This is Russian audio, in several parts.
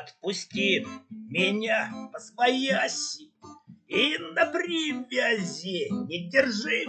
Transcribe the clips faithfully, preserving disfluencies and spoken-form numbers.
Отпусти меня посвояси и на привязи не держи.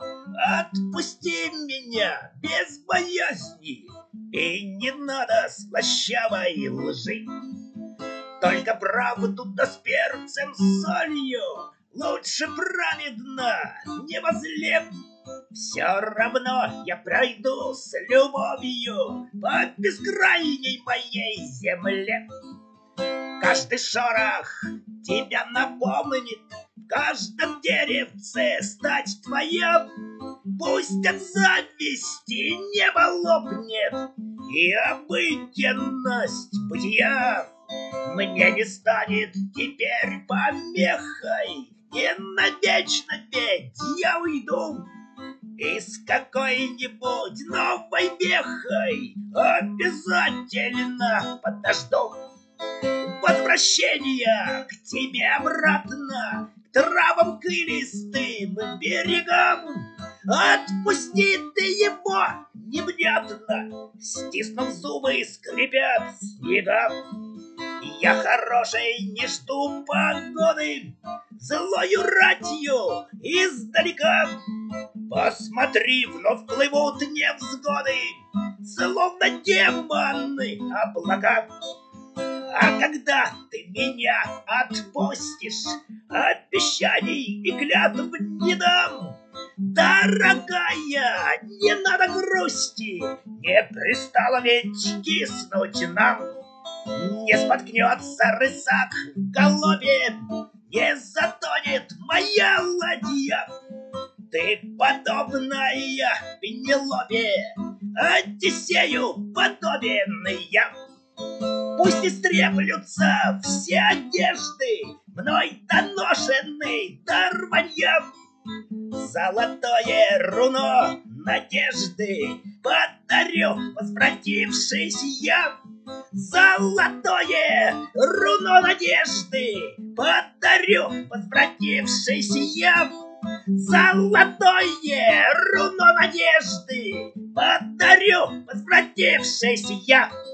Отпусти меня без боязни, и не надо слащавой лжи. Только правду да с перцем с солью лучше праведно не возле. Все равно я пройду с любовью по бескрайней моей земле. Каждый шорох тебя напомнит, в каждом деревце стать твоя. Пусть от зависти небо лопнет и обыденность бытия мне не станет теперь помехой, и навечно ведь я уйду. И с какой-нибудь новой вехой обязательно подожду возвращения к тебе обратно, к травам кылистым берегам. Отпусти ты его невнятно, стиснув зубы, скрипят снега. Я хорошей не жду погоды, злою ратью издалека. Посмотри, вновь плывут невзгоды, словно демоны облака. А когда ты меня отпустишь, обещаний и клятв не дам. Дорогая, не надо грусти, не пристало ведь киснуть нам. Не споткнется рысак в голове, не затонет моя ладья. Ты подобная Пенелопе, Одиссею подобен я. Пусть истреплются все одежды, мной доношенный до рванья. Золотое руно надежды подарю, возвратившись я. Золотое руно надежды подарю, возвратившись я. Золотое руно надежды подарю, возвратившись я.